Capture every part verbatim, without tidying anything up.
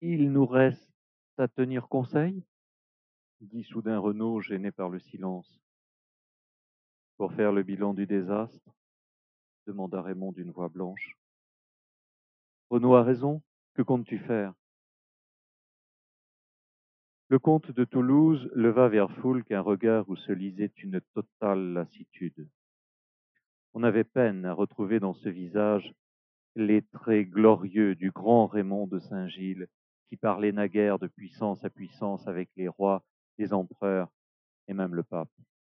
Il nous reste à tenir conseil, dit soudain Renaud, gêné par le silence. Pour faire le bilan du désastre, demanda Raymond d'une voix blanche. Renaud a raison, que comptes-tu faire? Le comte de Toulouse leva vers Foulques un regard où se lisait une totale lassitude. On avait peine à retrouver dans ce visage les traits glorieux du grand Raymond de Saint-Gilles, qui parlait naguère de puissance à puissance avec les rois, les empereurs et même le pape.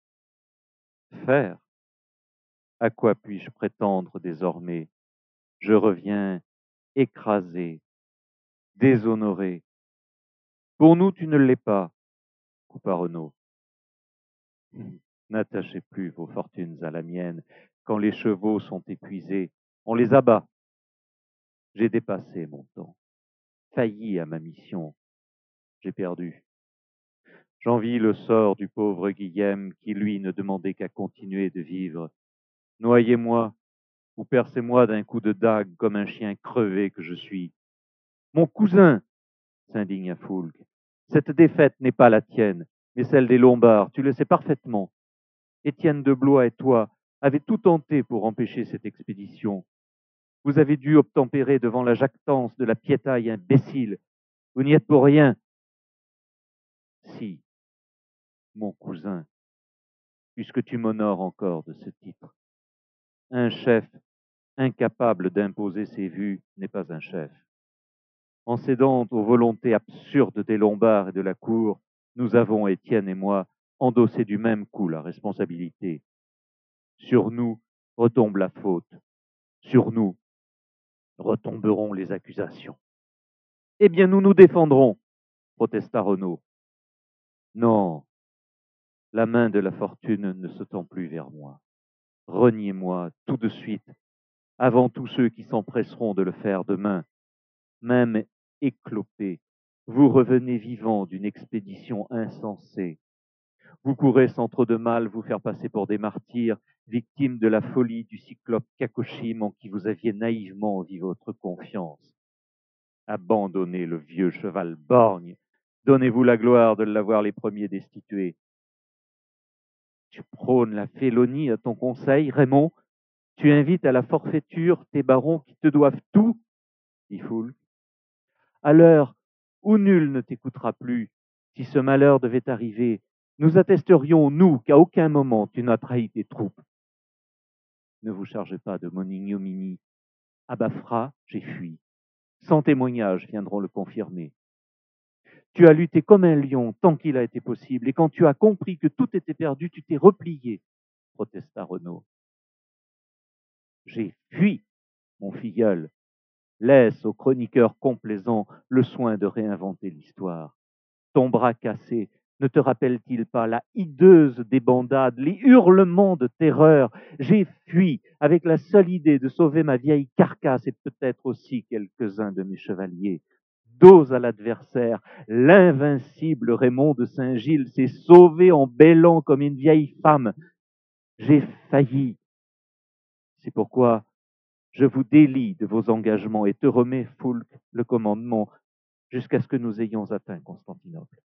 Faire? À quoi puis-je prétendre désormais? Je reviens écrasé, déshonoré. Pour nous, tu ne l'es pas, coupa Renaud. N'attachez plus vos fortunes à la mienne. Quand les chevaux sont épuisés, on les abat. J'ai dépassé mon temps, failli à ma mission. J'ai perdu. J'envie le sort du pauvre Guillaume qui, lui, ne demandait qu'à continuer de vivre. Noyez-moi ou percez-moi d'un coup de dague comme un chien crevé que je suis. Mon cousin, s'indigna Foulques, cette défaite n'est pas la tienne, mais celle des Lombards, tu le sais parfaitement. Étienne de Blois et toi avez tout tenté pour empêcher cette expédition. Vous avez dû obtempérer devant la jactance de la piétaille imbécile. Vous n'y êtes pour rien. Si, mon cousin, puisque tu m'honores encore de ce titre. Un chef incapable d'imposer ses vues n'est pas un chef. En cédant aux volontés absurdes des Lombards et de la cour, nous avons, Étienne et moi, endossé du même coup la responsabilité. Sur nous retombe la faute. Sur nous retomberont les accusations. Eh bien, nous nous défendrons, protesta Renaud. Non, la main de la fortune ne se tend plus vers moi. Reniez-moi tout de suite, avant tous ceux qui s'empresseront de le faire demain. Même éclopé, vous revenez vivant d'une expédition insensée. Vous courez sans trop de mal vous faire passer pour des martyrs, victimes de la folie du cyclope Kakoshim en qui vous aviez naïvement mis votre confiance. Abandonnez le vieux cheval borgne. Donnez-vous la gloire de l'avoir les premiers destitués. Tu prônes la félonie à ton conseil, Raymond. Tu invites à la forfaiture tes barons qui te doivent tout, dit Foulques. À l'heure où nul ne t'écoutera plus, si ce malheur devait arriver, nous attesterions, nous, qu'à aucun moment tu n'as trahi tes troupes. Ne vous chargez pas de mon ignominie. À Bafra, j'ai fui. Cent témoignages viendront le confirmer. Tu as lutté comme un lion tant qu'il a été possible, et quand tu as compris que tout était perdu, tu t'es replié, protesta Renaud. J'ai fui, mon filleul. Laisse au chroniqueur complaisant le soin de réinventer l'histoire. Ton bras cassé ne te rappelle-t-il pas la hideuse débandade, les hurlements de terreur? J'ai fui avec la seule idée de sauver ma vieille carcasse et peut-être aussi quelques-uns de mes chevaliers. Dos à l'adversaire, l'invincible Raymond de Saint-Gilles s'est sauvé en bêlant comme une vieille femme. J'ai failli. C'est pourquoi je vous délie de vos engagements et te remets, Foulques, le commandement, jusqu'à ce que nous ayons atteint Constantinople.